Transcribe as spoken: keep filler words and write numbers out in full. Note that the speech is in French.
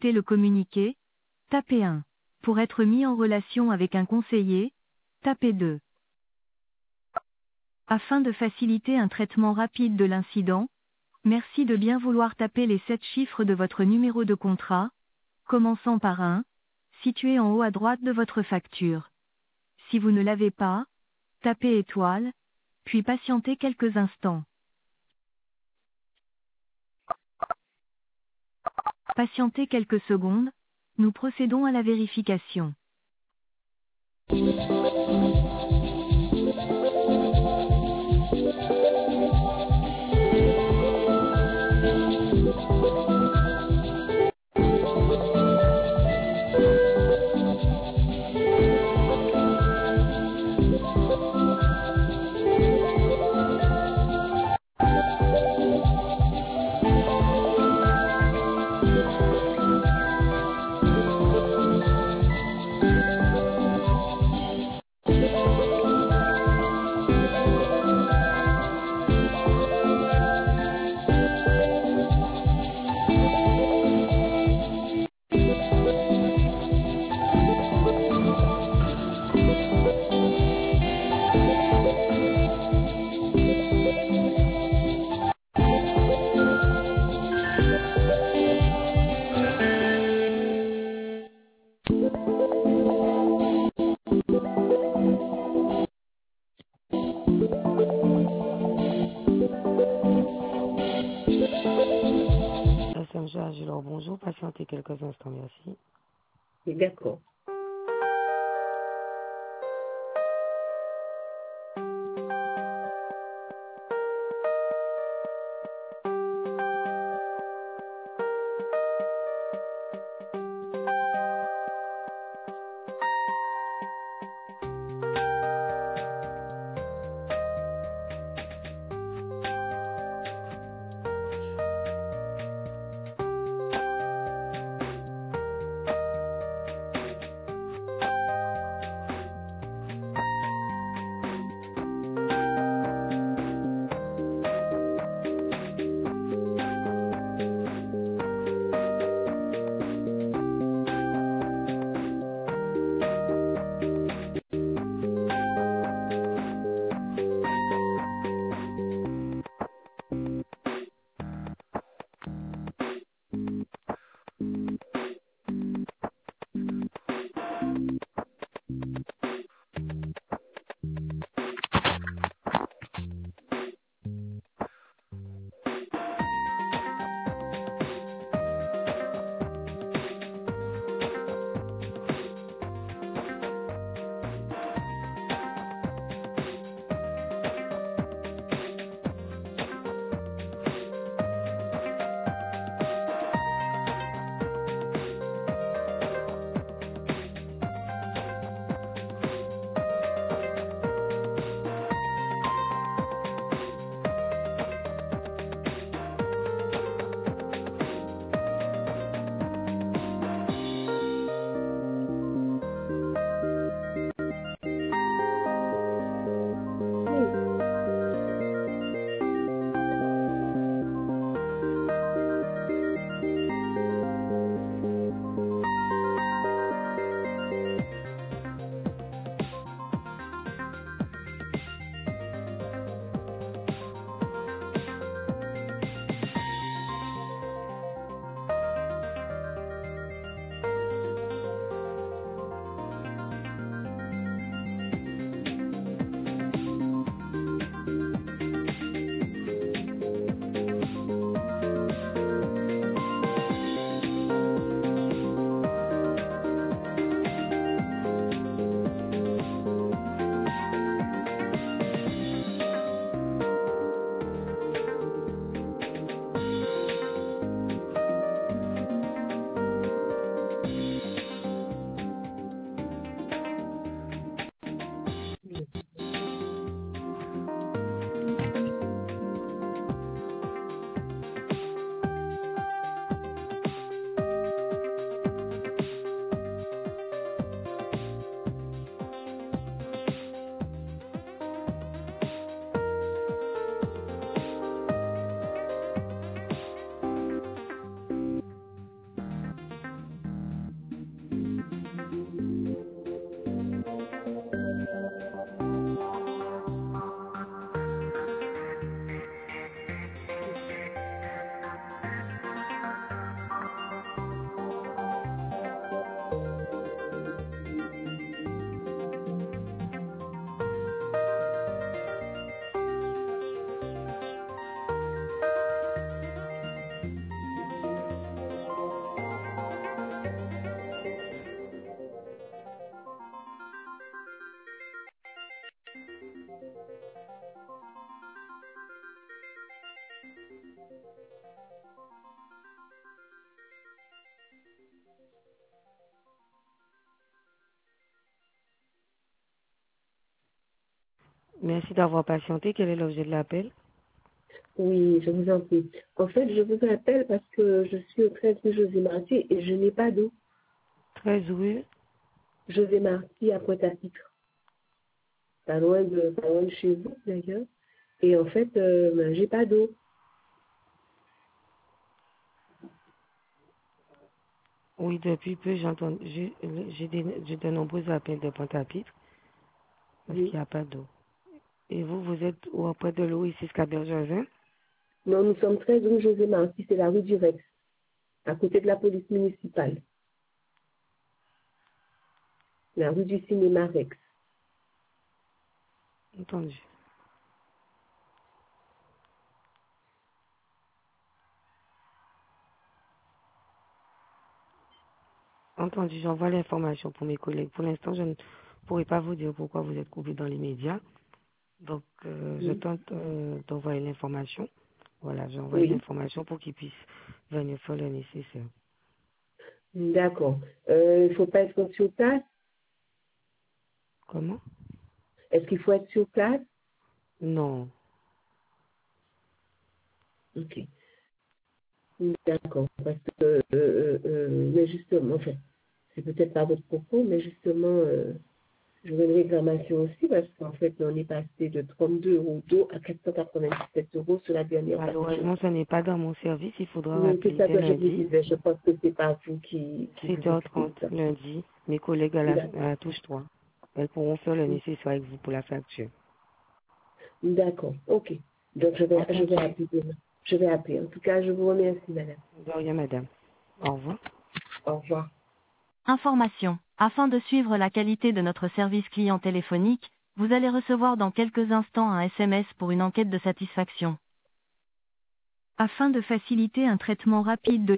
consulter le communiqué, tapez un. Pour être mis en relation avec un conseiller, tapez deux. Afin de faciliter un traitement rapide de l'incident, merci de bien vouloir taper les sept chiffres de votre numéro de contrat, commençant par un, situé en haut à droite de votre facture. Si vous ne l'avez pas, tapez étoile, puis patientez quelques instants. Patientez quelques secondes, nous procédons à la vérification. S M G Agilor, bonjour, patientez quelques instants, merci. D'accord. Merci d'avoir patienté. Quel est l'objet de l'appel? Oui, je vous en prie. En fait, je vous appelle parce que je suis au treize rue José Marty et je n'ai pas d'eau. treize rue. José Marty à Pointe-à-Pitre. Pas loin de, pas loin de chez vous, d'ailleurs. Et en fait, euh, ben, j'ai pas d'eau. Oui, depuis peu, j'entends, j'ai j'ai des, j'ai de nombreux appels de Pointe-à-Pitre parce Oui. qu'il n'y a pas d'eau. Et vous, vous êtes où, auprès de l'eau ici, Scabergervin? Non, nous sommes treize rue José Marty, c'est la rue du Rex, à côté de la police municipale. La rue du cinéma Rex. Entendu. Entendu, j'envoie l'information pour mes collègues. Pour l'instant, je ne pourrai pas vous dire pourquoi vous êtes coupé dans les médias. Donc, euh, je Oui. tente euh, d'envoyer l'information. Voilà, j'ai envoyé Oui. l'information pour qu'ils puissent venir faire le nécessaire. D'accord. Euh, il ne faut pas être sur place. Comment? Est-ce qu'il faut être sur place? Non. Ok. D'accord. Parce que, euh, euh, euh, mais justement, enfin, c'est peut-être pas votre propos, mais justement, euh, j'aurais une réclamation aussi parce qu'en fait, on est passé de trente-deux euros d'eau à quatre cent quatre-vingt-dix-sept euros sur la dernière facture. Malheureusement, ce n'est pas dans mon service. Il faudra Oui, c'est rappeler ça dès que je vous lundi, disais. Je pense que c'est pas vous qui, qui vous sept heures occupez de trente ça. lundi. Mes collègues à la, D'ac- à la touche trois. Elles pourront faire le nécessaire avec vous pour la facture. D'accord. Ok. Donc, je vais, je vais Entendu. appeler demain. Je vais appeler. En tout cas, je vous remercie, madame. De rien, madame. Au revoir. Au revoir. Information. Afin de suivre la qualité de notre service client téléphonique, vous allez recevoir dans quelques instants un S M S pour une enquête de satisfaction. Afin de faciliter un traitement rapide de